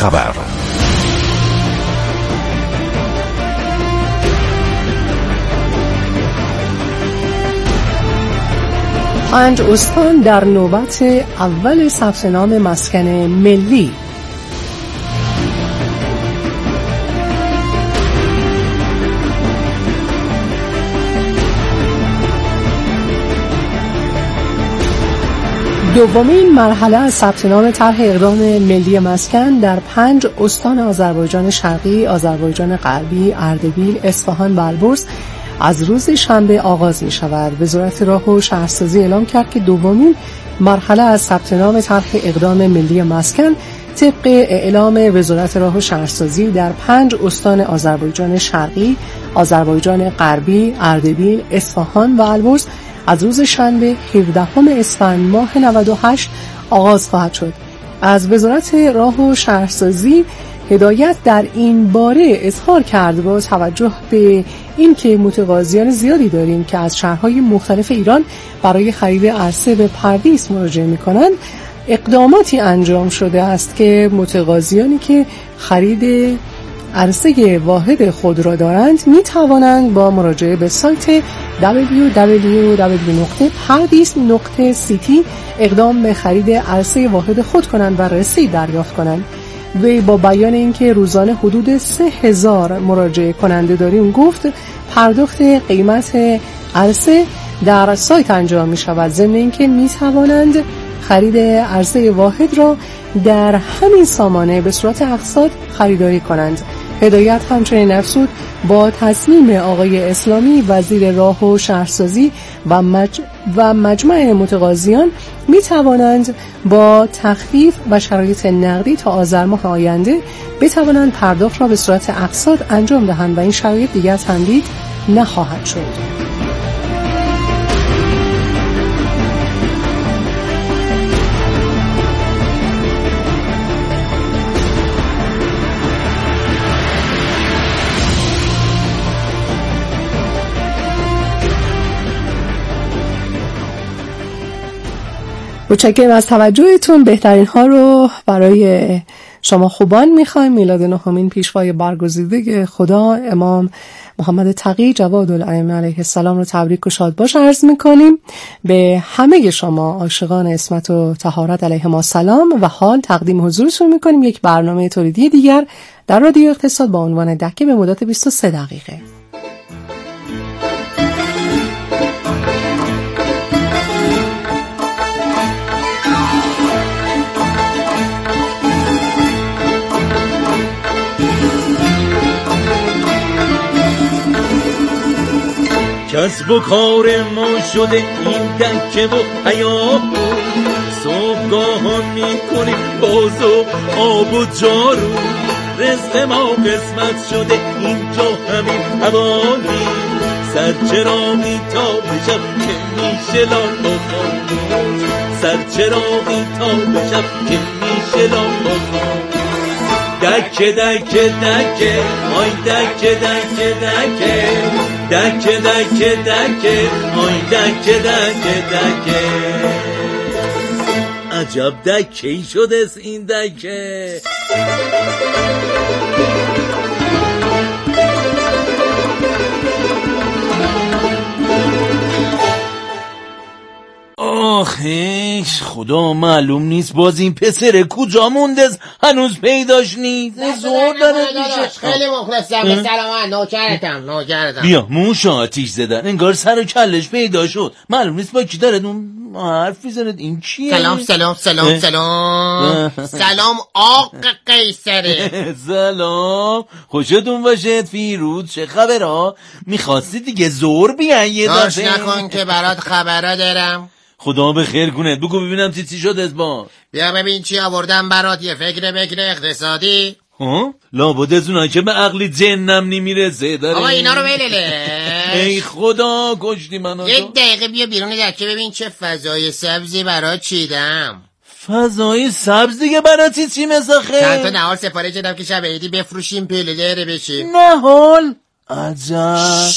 خبر. پنج استان در نوبت اول ثبت نام مسکن ملی. دومین مرحله از ثبت نام طرح اقدام ملی مسکن در 5 استان آذربایجان شرقی، آذربایجان غربی، اردبیل، اصفهان و البرز از روز شنبه آغاز می شود. وزارت راه و شهرسازی اعلام کرد که دومین مرحله از ثبت نام طرح اقدام ملی مسکن طبق اعلام وزارت راه و شهرسازی در 5 استان آذربایجان شرقی، آذربایجان غربی، اردبیل، اصفهان و البرز از روز شنبه 17 اسفند ماه 98 آغاز خواهد شد. از وزارت راه و شهرسازی هدایت در این باره اظهار کرد با توجه به اینکه متقاضیان زیادی داریم که از شهرهای مختلف ایران برای خرید عرصه به پردیس مراجعه می‌کنند، اقداماتی انجام شده است که متقاضیانی که خرید عرصه واحد خود را دارند می توانند با مراجعه به سایت www.pardis.ct اقدام به خرید عرصه واحد خود کنند و رسید دریافت کنند. وی با بیان اینکه روزانه حدود 3000 مراجعه کننده داریم گفت پرداخت قیمت عرصه در سایت انجام می شود، ضمن اینکه می توانند خرید عرصه واحد را در همین سامانه به صورت اقساط خریداری کنند. هدایت همچنین افزود با تصمیم آقای اسلامی وزیر راه و شهرسازی و مجمع متقاضیان می توانند با تخفیف و شرایط نقدی تا آذر ماه آینده بتوانند پرداخت را به صورت اقساط انجام دهند و این شرایط دیگر تمدید نخواهد شد. متشکرم از توجهتون. بهترین ها رو برای شما خوبان میخوایم. میلاد نهمین پیشوای برگزیده خدا امام محمد تقی جوادالائمه علیه السلام رو تبریک و شادباش عرض میکنیم. به همه شما عاشقان عصمت و طهارت علیهم السلام و حال تقدیم حضورتون میکنیم یک برنامه تولیدی دیگر در رادیو اقتصاد با عنوان دکه به مدت 23 دقیقه. کسب و کار ما شده این دکه و حیات، صبحگاهان میکنیم باز و آب و جارو، رزق ما قسمت شده اینجا همین حوالی، سرچراغی تا بشب که میشه لال و خاموش، سرچراغی تا بشب که میشه لال و خاموش. دکه دکه دکه آی دکه دکه دکه دکه دکه دکه آی دکه دکه دکه. عجب دکه‌ای شده این دکه. آخیش خدا معلوم نیست باز این پسر کجا مونده، هنوز پیداش نیست. زور داره پیشش. خیلی مخلصم. به سلامت. نوکرتم. بیا موش آتیش زدن، انگار سر و کلش پیدا شد. معلوم نیست با کی داره اون حرف میزنه. این چیه؟ سلام آقا قیصره. سلام، خوشتون باشه فیروز. چه خبرها؟ میخواستی دیگه زور بیان یه داشت نکن که برات خبرها دارم. خدا به خیر کنه. بگو ببینم چی شد از با. بیا ببین چی آوردم برات. یه فکر اقتصادی. لابد از اونها که به عقلی جنم نمیرسه داره. آقا اینا رو بلله. ای خدا کشتی منو. یه دقیقه بیا بیرون دکه ببین چه فضای سبزی برات چیدم. فضای سبز دیگه برات چی مسخه؟ چند تا نهال سفارش دادم که شب عیدی بفروشیم پیله داره بشیم. نهال؟ عجب.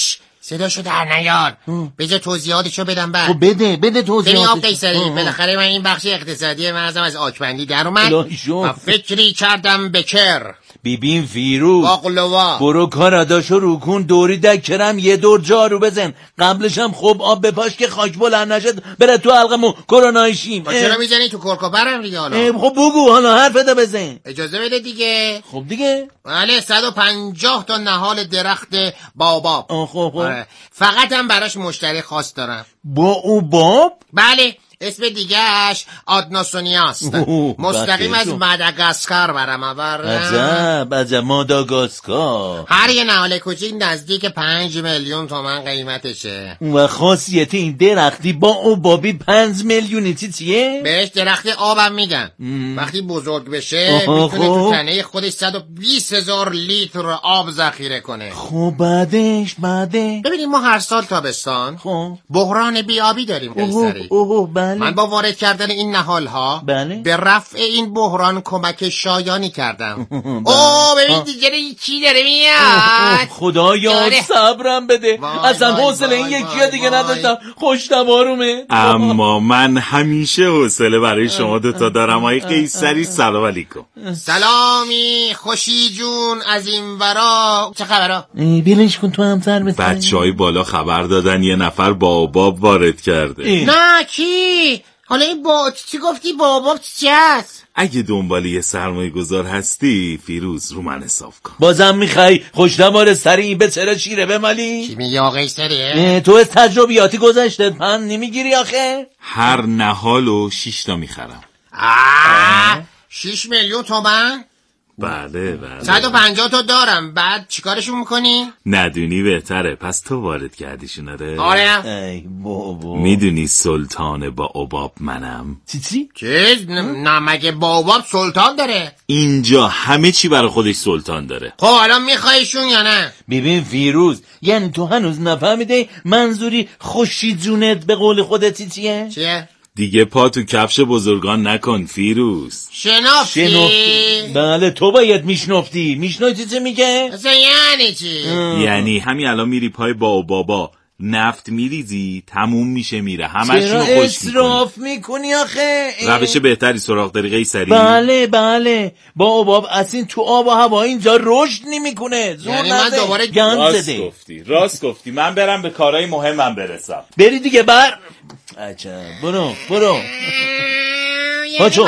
صداشو در نیار. بذار توضیحاتشو بدم بعد. خب بده توضیحاتش. ببین آقا قیصری، بالاخره من این بخش اقتصادی مغزم از آکبندی در اومد و فکری کردم بکر. ببین فیروز، باقلوا برو کاراداشو رو کن، دوری دکرم یه دور جارو بزن، قبلش هم خوب آب بپاش که خاک بلند نشد بره تو حلقمو کرونایشیم. چرا میزنی تو کرکوپرم دیگه؟ حالا خب بگو، حالا حرفت بزن. اجازه بده دیگه. خب دیگه. بله 150 تا نهال درخت باباب. خب فقط هم براش مشتری خاص دارم. باباب؟ بله، اسم دیگهش آدناسونیاست. مستقیم از ماداگاسکار برام آوردم. عجب ماداگاسکار. هر یه نهال کوچیک نزدیک 5 میلیون تومان قیمتشه. و خاصیت این درختی با اوبابی 5 میلیونی چیه؟ بهش درخت آبم میگن. وقتی بزرگ بشه میتونه تو تنه خودش 120,000 لیتر آب ذخیره کنه. خب بعدش ببینیم ما هر سال تابستان بحران بیابی داریم قیصری. من با وارد کردن این نهال‌ها به رفع این بحران کمک شایانی کردم. ببین دیگه چی داره میاد. خدایا صبرم بده. اصلا حوصله این یکی دیگه نداشتم. خوشم آرومه. اما من همیشه حوصله برای شما دوتا دارم. آقای قیصری سلام علیکم. سلامی خوشی جون از این ورا. چه خبرها؟ بیلش کن تو هم سر بزن. بچه‌های بالا خبر دادن یه نفر باباب وارد کرده. نه کی؟ حالا این چی گفتی باباب چی هست؟ اگه دنبال یه سرمایه گذار هستی فیروز رو من حساب کن. بازم میخوای خوشنمار سری به چرا شیره بمالی؟ چی میگی آقای سریه؟ تو از تجربیاتی گذشته پن نمیگیری آخه؟ هر نهالو 6 تا میخرم. 6 میلیون تومان؟ بله 150 تا دارم. بعد چیکارشون میکنی؟ ندونی بهتره. پس تو وارد کردیشون. آره. ای بابا میدونی سلطان با عباب منم. چی؟ نه مگه باباب سلطان داره؟ اینجا همه چی برای خودش سلطان داره. خب الان میخوایشون یا نه؟ ببین فیروز، یعنی تو هنوز نفهمیده منظوری خوشی جونت به قول خودت چیه؟ دیگه پا تو کفش بزرگان نکن فیروز. شنافتی؟ بله تو باید میشنافتی چه میگه؟ اصلا یعنی چی؟ یعنی همین الان میری پای بابا نفت میریزی تموم میشه میره همشونو خوش میکنی. اسراف میکنی آخه؟ روش بهتری سراغ داری قیصری؟ بله با عباب اصلا تو آب و هوا اینجا رشد نمیکنه. یعنی من دوباره راست گفتی. من برم به کارهای مهمم برسم. بری دیگه عجب. برو پاچو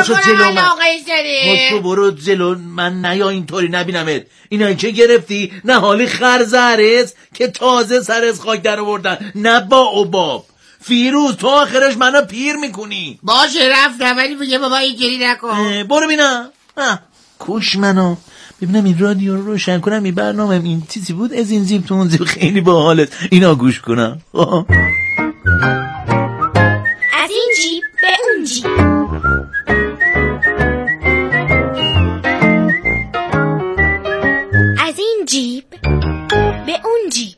برو جلو. من نیا اینطوری نبینمت. اینایی که گرفتی نه حالی خرزرز که تازه سر از خاک در آوردن، نه با عباب. فیروز تو آخرش منو پیر میکنی. باشه رفتم ولی بگه بابا این گری نکن. برو بینم کش منو. ببینم این رادیو رو روشن کنم. این برنامه این چیزی بود از این زیب تو اون زیب خیلی باحالت. اینا گوش کنم. از این جیب به اون جیب. از این جیب به اون جیب.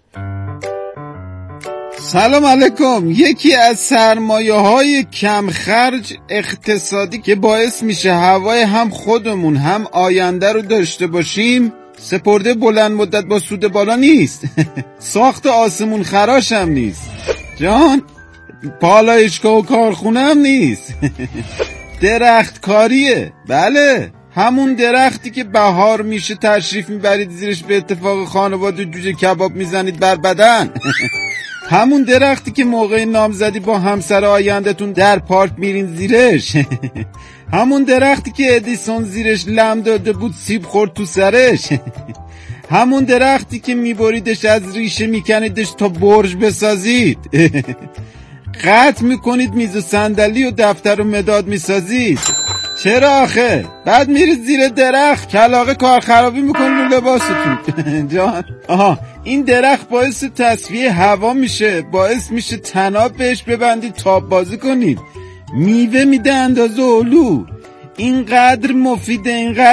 سلام علیکم. یکی از سرمایه‌های کم خرج اقتصادی که باعث میشه هوای هم خودمون هم آینده رو داشته باشیم سپرده بلند مدت با سود بالا نیست. ساخت آسمون خراش هم نیست جان. پالایشگاه و کارخونه هم نیست. درخت کاریه. بله همون درختی که بهار میشه تشریف میبرید زیرش به اتفاق خانواده جوجه کباب میزنید بر بدن. همون درختی که موقع نامزدی با همسر آیندهتون در پارک میرین زیرش. همون درختی که ادیسون زیرش لم داده بود سیب خورد تو سرش. همون درختی که میبریدش از ریشه میکندش تا برج بسازید. قطع میکنید میز و صندلی و دفتر و مداد میسازید. چرا آخه؟ بعد میرید زیر درخت کلاغه کار خرابی میکنید رو لباستون. جان این درخت باعث تصفیه هوا میشه، باعث میشه طناب بهش ببندید تاب بازی کنید، میوه میده اندازه اولو. اینقدر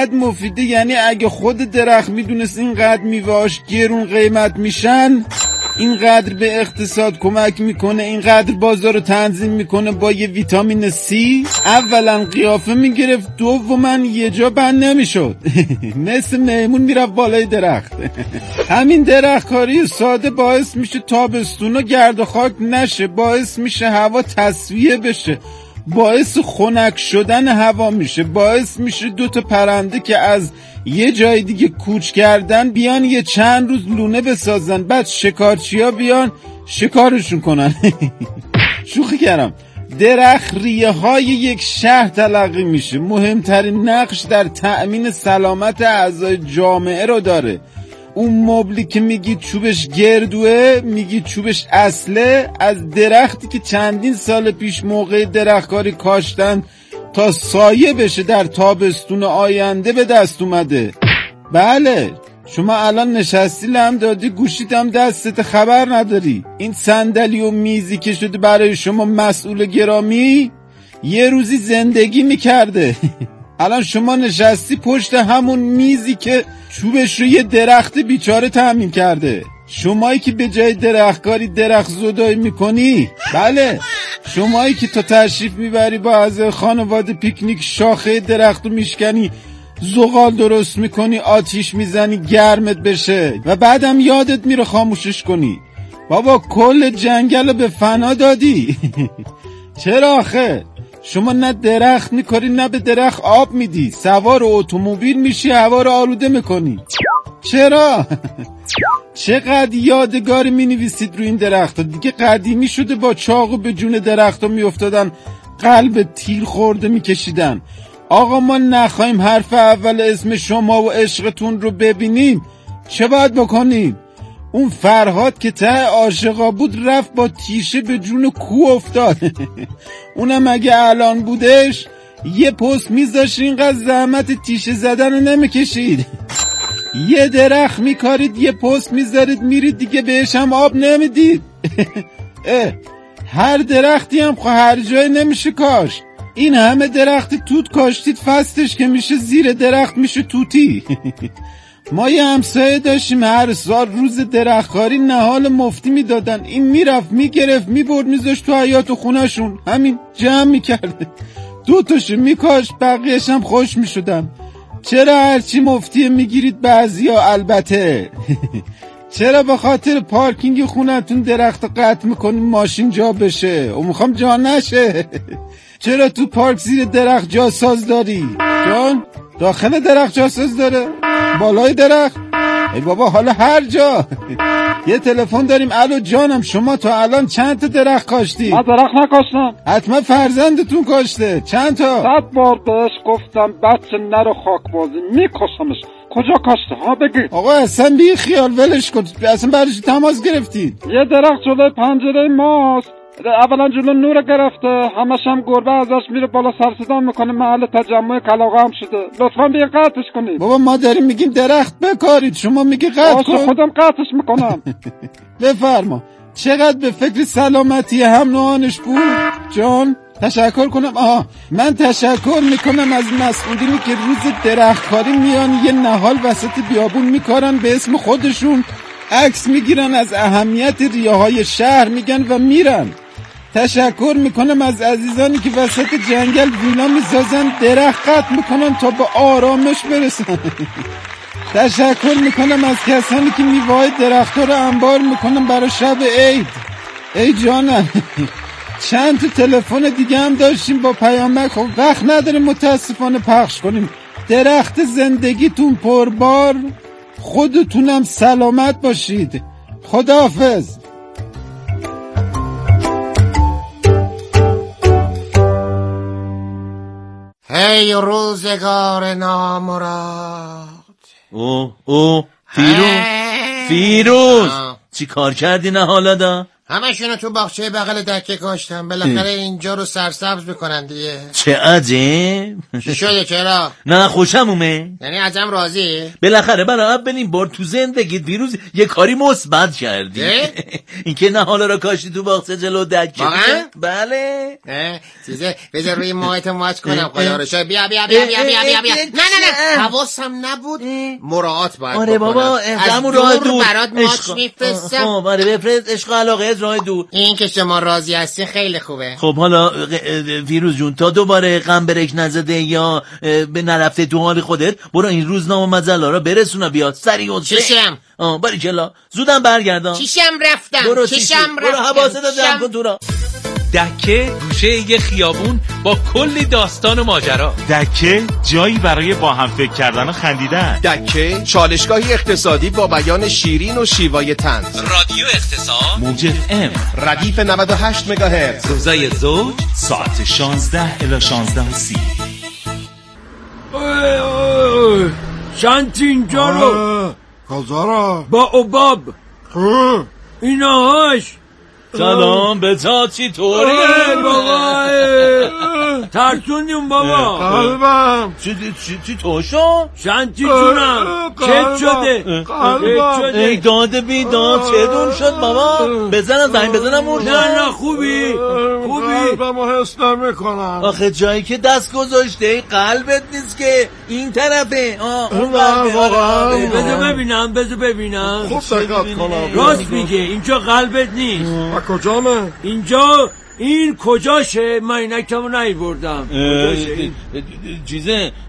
مفیده یعنی اگه خود درخت میدونست اینقدر میوهاش گرون قیمت میشن اینقدر به اقتصاد کمک میکنه، اینقدر بازار رو تنظیم میکنه با یه ویتامین C. اولا قیافه میگرفت، دوما یه جا بند نمیشد. مثل میمون میرفت بالای درخت. همین درختکاری ساده باعث میشه تابستونا گرد و خاک نشه، باعث میشه هوا تصفیه بشه، باعث خنک شدن هوا میشه، باعث میشه 2 تا پرنده که از یه جای دیگه کوچ کردن بیان یه چند روز لونه بسازن، بعد شکارچیا بیان شکارشون کنن. شوخی کردم. درخت ریه های یک شهر تلقی میشه، مهمترین نقش در تأمین سلامت اعضای جامعه رو داره. اون مبلی که میگی چوبش گردوه، میگی چوبش اصله، از درختی که چندین سال پیش موقع درختکاری کاشتن تا سایه بشه در تابستون آینده به دست اومده. بله، شما الان نشستی لم دادی، گوشیت هم دستت، خبر نداری. این صندلی و میزی که شده برای شما مسئول گرامی یه روزی زندگی میکرده. الان شما نشستی پشت همون میزی که چوبش رو یه درخت بیچاره تامین کرده. شمایی که به جای درختکاری درخت زدایی میکنی، بله، شمایی که تا تشریف میبری با اعضای خانواده پیکنیک شاخه درخت رو میشکنی، زغال درست میکنی، آتیش میزنی گرمت بشه و بعدم یادت میره خاموشش کنی. بابا کل جنگل رو به فنا دادی. چرا آخه؟ شما نه درخت میکاری نه به درخت آب میدی، سوار اتومبیل میشی هوا رو آلوده میکنی. چرا؟ چقدر یادگاری مینویسید رو این درخت دیگه قدیمی شده، با چاقو به جون درخت میافتادن، قلب تیر خورده میکشیدن. آقا ما نخواهیم حرف اول اسم شما و عشقتون رو ببینیم، چه باید بکنیم؟ اون فرهاد که ته عاشقا بود رفت با تیشه به جون کو افتاد. اونم اگه الان بودش یه پست میذاشت، اینقدر زحمت تیشه زدن رو نمیکشید. یه درخت میکارید یه پست میذارید میرید دیگه، بهش هم آب نمیدید. هر درختی هم هر جای نمیشه کاشت. این همه درخت توت کاشتید، فصلش که میشه زیر درخت میشه توتی. ما یه همسایه داشتیم هر سال روز درختکاری نهال مفتی میدادن، این میرفت میگرفت میبرد میذاشت تو حیاط و خونهشون، همین جمع میکرده، 2 تاشو میکاشت، بقیهش هم خوش میشدن. چرا هرچی مفتی میگیرید بعضیا؟ البته چرا به خاطر پارکینگ خونتون درخت قطع میکنین ماشین جا بشه و میخوام جا نشه؟ چرا تو پارک زیر درخت جاساز داری؟ جان داخل درخت جاساز داره؟ بالای درخت؟ ای بابا حالا هر جا. یه تلفن داریم. الو جانم، شما تا الان چند تا درخت کاشتی؟ من درخت نکاشتم. حتما فرزندتون کاشته. چند تا؟ 100 بار بهش گفتم بچه نرو خاک بازی، میکشمش. کجا کاشته ها بگید؟ آقا اصلا بی خیال ولش کن، اصلا برش تماس گرفتید؟ یه درخت جلوی پنجره ماست، اولا جلو نور گرفته، همش هم گربه ازش میره بالا سر صدا میکنه، محل تجمع کلاغه هم شده. لطفا بیا قطعش کنید. بابا ما داریم میگیم درخت بکارید، شما میگی قطع کن. خودم قطعش میکنم. بفرما. چقدر به فکر سلامتی هم نوعانش بود جان. تشکر کنم. من تشکر میکنم از مسئولینی که روز درختکاری میان یه نهال وسط بیابون میکارن، به اسم خودشون عکس میگیرن، از اهمیت ریه‌های شهر میگن و میرن. تشکر میکنم از عزیزانی که وسط جنگل ویلا میسازن، درخت قطع میکنن تا به آرامش برسن. تشکر میکنم از کسانی که میوه‌های درخت‌ها رو انبار میکنن برای شب عید. ای جانم چند تا تلفن دیگه هم داشتیم با پیامک، خب وقت نداریم متاسفانه پخش کنیم. درخت زندگیتون پربار، خودتونم سلامت باشید. خداحافظ. هی روزگار نامراد. فیروز چی کار کردی نه حالا دا؟ همشونو تو باغچه بغل دکه کاشتم. بالاخره اینجا رو سرسبز میکنن دیگه. چه عجب. چی شده چرا؟ نه خوشم اومه. یعنی ازم راضی؟ بالاخره برای اولین بار تو زندگیت ویروز یه کاری مثبت کردی. اینکه نه حالا را کاشتی تو باغچه جلو دکه. واقعا؟ بله. چیزه بذار روی موهات ماچ کنم خدا رو شاید. بیا نه حواسم نبود. مراعات باید آره بابا از دور برات ماچ میفرستم. آره بفرست. عشق علاقه از راه دور. این که شما راضی هستی خیلی خوبه. خب حالا ویروز جون تا دوباره غم برک نزده یا به نرفته تو حال خودت، برو این روزنامه مجله را برسونا بیاد سریع. چشم باریکلا زودم برگردم. چشم رفتم. برو حواست رو جمع کن تو را. دکه گوشه یه خیابون با کلی داستان و ماجرا. دکه جایی برای با هم فکر کردن و خندیدن. دکه چالشگاهی اقتصادی با بیان شیرین و شیوای طنز. رادیو اقتصاد موج ام ردیف 98 مگاهرتز. روزای زوج ساعت 16 الی 16:30. شانتی اینجا رو کجا رو؟ با اوباب ایناهاش. سلام بچا چی طوری؟ بابا ترسوندیم بابا. قلبم چی تو شو؟ شانتی جونم چه شده؟ قلبم ای داده بیداد چه دون شد بابا؟ بزنم زنگ بزنم مرده. نه خوبی قلبمو حس نمیکنم. آخه جایی که دست گذاشته ای قلبت نیست که این طرفه. اون واقعا بذار ببینم خوب دقت کنم. راست میگه اینجا قلبت نیست. کجامه؟ اینجا این کجاشه؟ من اینکمو نیوردم. چیزه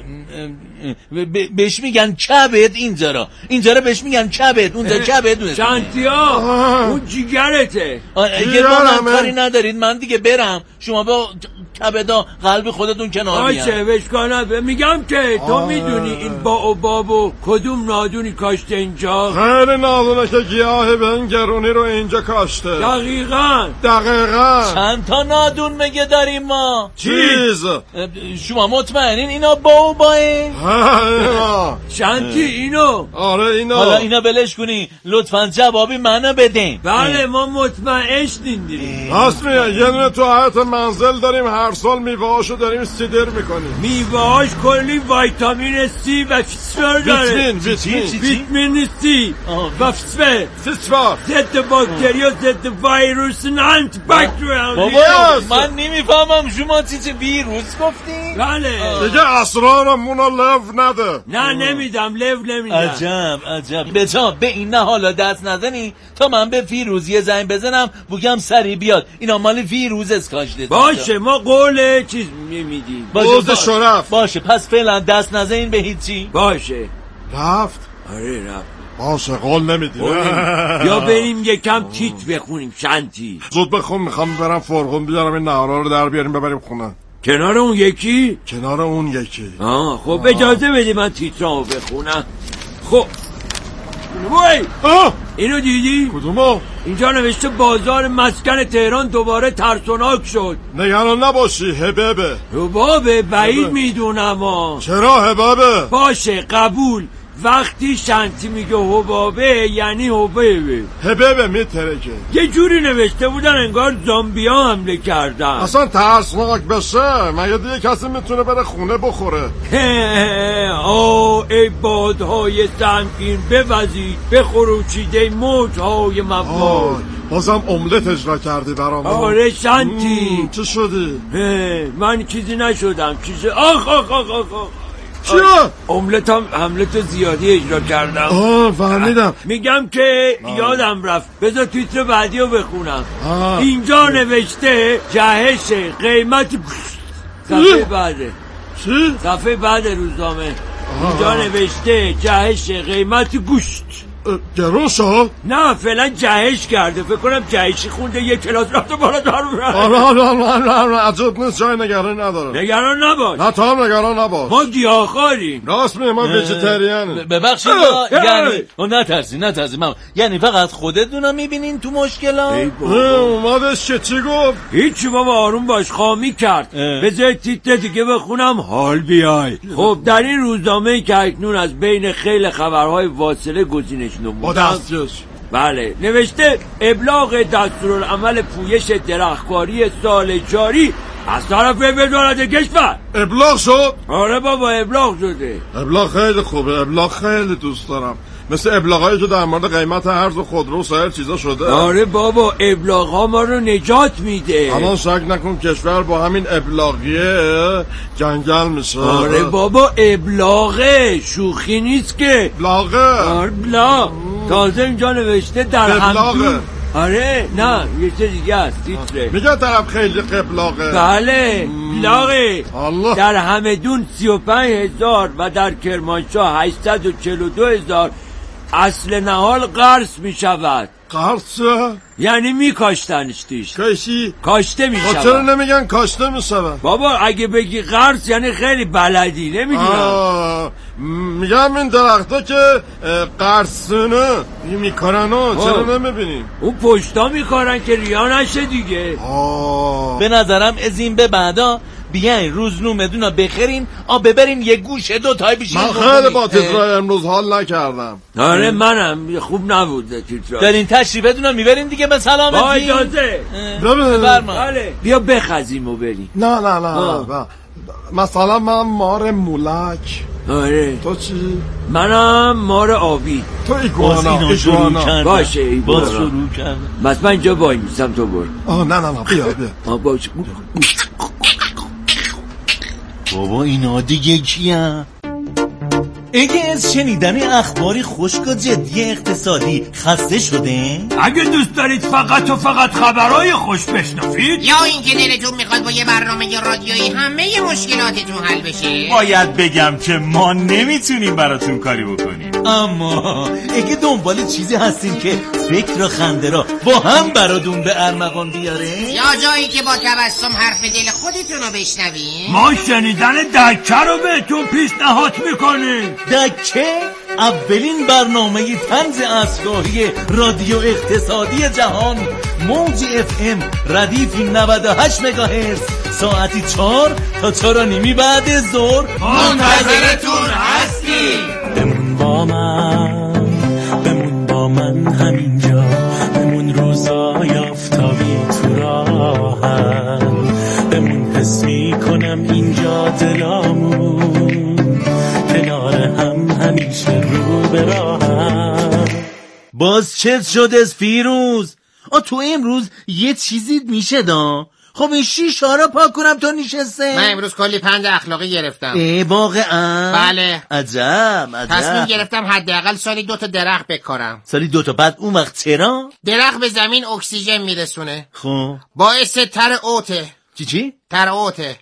بهش میگن کبد. اینجا رو بهش میگن کبد. اونجا کبد. شانتیا اون جیگرته. اگه با من کاری ندارید من دیگه برم. شما با کبدا قلب خودتون کنار بیان. باشه بشکانه. میگم که تو میدونی این با و بابو کدوم نادونی کاشته اینجا؟ خیلی نادونه که گیاه به این گرونی رو اینجا کاشته. دقیقاً چند تا نادون مگه داریم ما؟ چیز شما مطمئنین اینا با و باه؟ شانتی اینو؟ آره اینا. حالا اینا بلش کنی لطفاً جوابی منو بدین. بله ما مطمئن شدیم. راست میگه. یه دونه تو حیاط منزل داریم. هر سال میوهاشو داریم سیدر میکنیم. میوهاش کلی ویتامین سی و فسفر داره. ویتامین سی و فسفر ضد باکتری و ضد ویروس و آنتی باکتریال. بابا من نمیفهمم شما چی ویروس گفتی؟ بله دیگه اسرارمونو لو نده. نه نمیدم. لو نمیدم. عجب بچا به این نه حالا دست نزنی تا من به فیروز یه زنگ بزنم بگم سری بیاد. اینا مال فیروز اسکاشته. باشه ما قول چیز نمیدیم. باشه پس فعلا دست نزنین به هیچی. باشه رفت. آره رفت. باشه قول نمیدیم. یا بریم یکم تیت بخونیم. شانتی زود بخون. میخوام برم فرغون بیارم این نهارا رو در بیاریم ببریم خونه. کنار اون یکی؟ کنار اون یکی. خب اجازه بده من تیترامو بخونم. خب وای اینو دیدی؟ کدومو؟ اینجا نوشته بازار مسکن تهران دوباره ترسناک شد. نگران نباشی. حبابه بعید میدونم. چرا حبابه؟ باشه قبول. وقتی شانتی میگه حبابه یعنی حبابه میترکه. یه جوری نوشته بودن انگار زامبیا حمله کردن. اصلا ترسناک بشه مگه دیگه کسی میتونه بره خونه بخوره؟ ای بادهای سنگین بوزید به خروچیده موجهای مواد. بازم املت اجرا کردی برام. آره شانتی. چه شدی؟ من چیزی نشدم. آخ چیه؟ املت زیادی اجرا کردم. فهمیدم. میگم که یادم رفت. بذار تیتر بعدی رو بخونم. اینجا نوشته جهش قیمت صفحه بعد روزنامه. اینجا نوشته جهش قیمت گوشت. گرون شد؟ نه فعلا جهش کرده. فکر کنم جهشی خونده یه کلاس رفته بالا دار. آره عجب نیست. جای نگران نداره. نگران نباش. نه تو هم نگران نباش. ما گیاهخواریم. راست میگه ما ویژیتریانیم. ببخشید یعنی نترسی من یعنی فقط خودتون میبینین تو مشکلات؟ اومدش که چی گفت؟ هیچی بابا آروم باش. خامی کرد. بذار تیتر دیگه بخونم حال بیای. خب در این روزنامه که اکنون از بین خیلی خبرهای واصله گزینش با دستش بله نوشته ابلاغ دستورالعمل پویش درختکاری سال جاری از طرف وزارت کشور. ابلاغ شد؟ آره بابا ابلاغ شده. ابلاغ خیلی خوبه، ابلاغ خیلی دوست دارم، مثل ابلاغایی که در مورد قیمت ارز و خودرو سایر چیزا شده. آره بابا ابلاغ ها ما رو نجات میده. الان شک نکن کشور با همین ابلاغیه جنگل میشه. آره بابا ابلاغه، شوخی نیست که. ابلاغه. ابلاغ. تازه اینجا نوشته در همدون. آره نه یه چه دیگه است تیتره. میگه طرف خیلی قبلاغه. بله بلاغه. الله. در همدون 35,000 و در کرمانشاه 842,000 اصل نهال قرض می شود. قرض؟ یعنی می کاشتنش توش. کاشی؟ کاشته می شود. چرا نمیگن کاشته می شود؟ بابا اگه بگی قرض یعنی خیلی بلدی نمیدونم. میگم این درختا که قرصونه میکارن چرا نمیبینیم؟ اون پشتا میکارن که ریا نشه دیگه. به نظرم از این به بعدا بیاین روزنامه دونا بخرین ببرین یه گوشه دو تای بشین. من خیلی با تیترای امروز حال نکردم. آره منم خوب نبوده تیترا. دارین تشریف بدونم میبرین دیگه به سلامتی. با اجازه. بله بیا بخزیم و بریم. نه مثلا من مار مولک. آره تو چی؟ منم مار آبی. تو ایگوانا. باشه ایگوانا. باز شروع کردم. بس من اینجا وای میستم تو برو. نه بیا. باشه. بابا اینا دیگه کیه؟ اگه از شنیدن اخباری خشک و جدی اقتصادی خسته شده؟ اگه دوست دارید فقط و فقط خبرهای خوش بشنوید، یا اینکه دلتون میخواد با یه برنامه رادیویی همه مشکلاتتون حل بشه، باید بگم که ما نمیتونیم براتون کاری بکنیم. اما اگه دنبال چیزی هستیم که فکر و خنده را با هم براتون به ارمغان بیاره، یا جایی که با تبسم حرف دل خودتون رو بشنویم، ما شنیدن دکه رو بهتون پیشنهاد میکنیم. دکه اولین برنامه طنز اصلاحی رادیو اقتصادی جهان، موج FM ردیف 98 مگاهرتز، ساعتی 4 تا 4:30 بعد ظهر منتظرتون هستیم. بمون با من همینجا، بمون روزای آفتابی تو راهم، بمون حس میکنم اینجا دلامون کنار هم همیشه رو به راهم. باز چت شد از فیروز؟ تو امروز یه چیزی میشه دا؟ خب این شیشه رو پاک کنم تو نشسته. من امروز کلی پند اخلاقی گرفتم. واقعا؟ بله. عجب. تصمیم گرفتم حداقل سالی 2 تا درخت بکارم. سالی 2 تا؟ بعد اون وقت چرا؟ درخت به زمین اکسیژن میرسونه. خب باعث ترعوته. چی؟ ترعوته.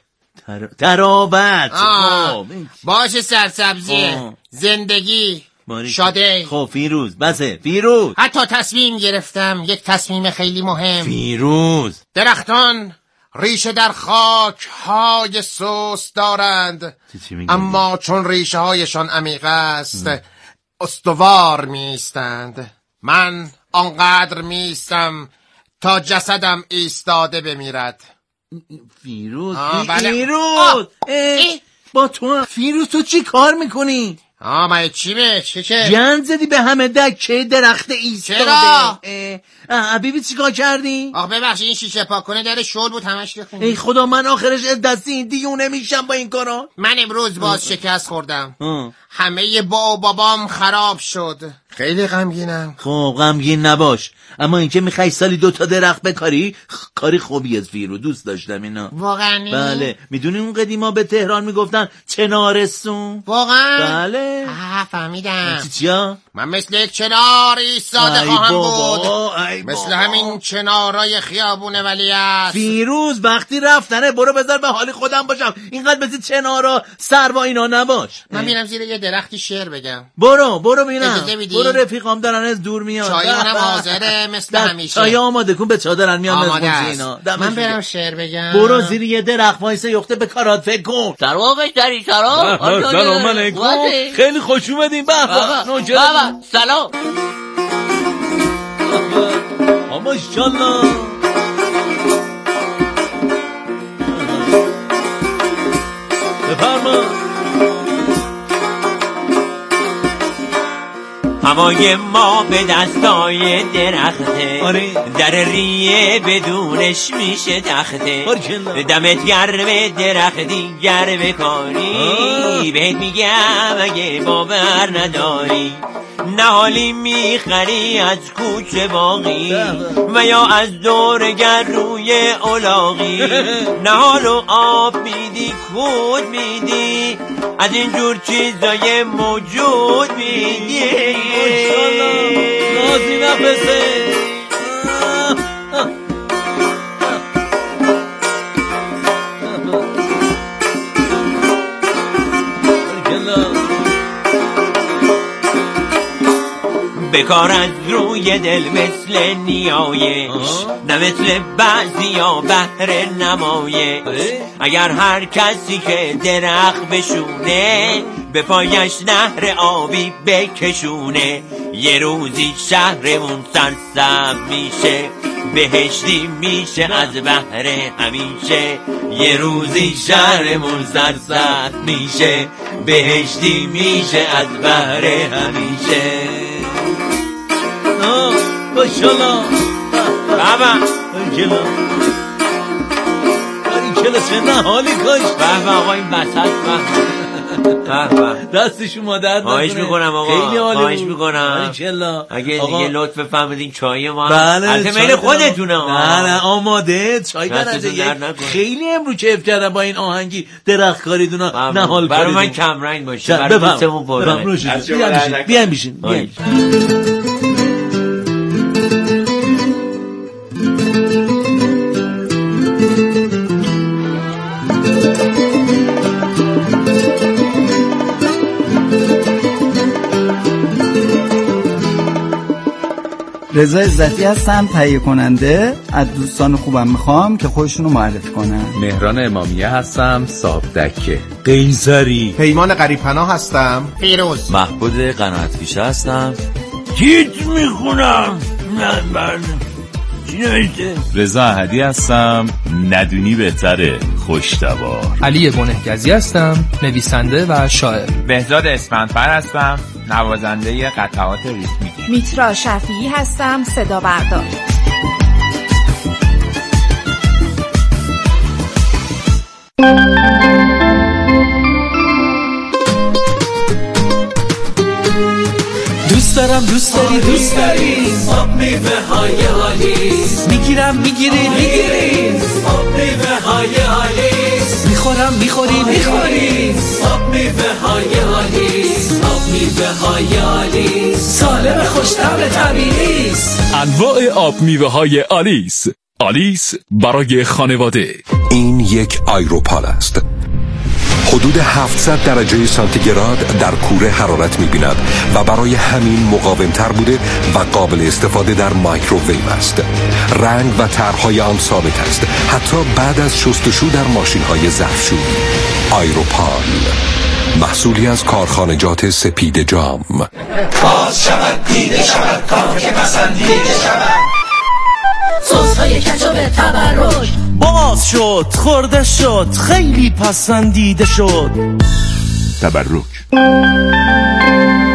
تراوت. باعث سرسبزیه. زندگی. شاده. خب فیروز بسه فیروز. حتی تصمیم گرفتم، یک تصمیم خیلی مهم. فیروز درختان ریشه در خاک های سوس دارند، اما چون ریشه هایشان عمیق است استوار میستند. من آنقدر میستم تا جسدم ایستاده بمیرد. فیروز بله. فیروز با تو فیروز تو چی کار میکنی؟ من چی چه؟ جن زدی به همه دکه درخت ایستاده. چرا؟ حبیبی چی کار کردی؟ ببخشید این شیشه پاک کنه در شور بود همش ریختم. ای خدا من آخرش دستی این دیونه میشم با این کارا. من امروز باز شکست خوردم. همه بابام خراب شد. خیلی غمگینم. خب غمگین نباش، اما اینکه میخوای سالی 2 تا درخت بکاری کاری خوبی از فیرو، دوست داشتم اینا. واقعا؟ بله. میدونی اون قدیما به تهران میگفتن چنارستون؟ واقعا؟ بله. فهمیدم. چیا؟ من مثل یک چنار ایستاده خواهم بود، مثل همین چنارای خیابون ولیعصر. فیروز وقتی رفتنه برو بذار به حال خودم باشم، اینقدر مثل چنارا سروا اینا نباش. من میرم زیر یه درختی شعر بگم. برو ببینم. برو رفیقام دارن از دور میان. چایمونم حاضره مثل همیشه. چای آماده کن، به چادرن میان. اینا من برم شعر بگم. برو زیر یه درخت وایسه یخته به کارات فکر کن. سلام سلام علیکم. خیلی خوش اومدین. بابا سلام. ماشاءالله. بفرما. هوای ما به دستای درخته، در ریه بدونش میشه تخته. دمت گرمه درختی گرمه کاری، بهت میگم اگه باور نداری. نهالی میخری از کوچه باقی و یا از دورگر روی الاغی. نهالو آب میدی کود میدی، از اینجور چیزای موجود میدی. نازی نفسه بکار از روی دل مثل نیایش، نه مثل بعضیا بهر نمایش. اگر هر کسی که درخت بشونه، به پایش نهر آبی بکشونه. یه روزی شهرمون سرسبز میشه، بهشتی میشه از بهر همیشه. یه روزی شهرمون سرسبز میشه، بهشتی میشه از بهر همیشه. باشالا بابا باشالا باریکلا چه نهالی کاش. بابا آقا این بسط دست شما درد نکنه. خواهش میکنم آقا، خواهش میکنم. اگه دیگه لطف بفرمایید چای ما البته میل خودتونه. نه آماده چای درجه یک. خیلی امروز کیف کردم با این آهنگی درخت کاریدون نهال برای من کم رنگ باشه، برای دوستمون پررنگ. بیاین بیشین. رضا عزتی هستم، تهیه کننده. از دوستان خوبم میخوام که خودشونو معرفی کنن. مهران امامیه هستم، صاحب دکه. قیصری. پیمان قریب‌پناه هستم. فیروز. محبود قناعت‌پیشه هستم. گیت میخونم. نه چی نوشته؟ رضا احدی هستم، ندونی بهتره، خوش‌تبار. علی بنهگزی هستم، نویسنده و شاعر. بهزاد اسفندفر هستم، نوازنده قطعات ریتمیک. میترا شفیعی هستم، صدا بردار. دوست دارم دوست داری دوست داری آب میوه های آلیس. میگیرم میگیری آب میوه های آلیس. میخورم میخوری آب میوه های آلیس. آب میوه های آلیس سالم خوش‌طعم طبیعی است. انواع آب میوه های آلیس. آلیس برای خانواده. این یک آیروپال است. حدود 700 درجه سانتیگراد در کوره حرارت می‌بیند و برای همین مقاوم‌تر بوده و قابل استفاده در مایکروویو است. رنگ و طرح‌های آن ثابت است، حتی بعد از شستشو در ماشین‌های ظرفشویی. آیروپال، محصولی از کارخانجات سپید جام. باز شود دیده شود کام که پسندیده شود. سس های کچاپ تبرک باز شد، خورده شد، خیلی پسندیده شد. تبرک.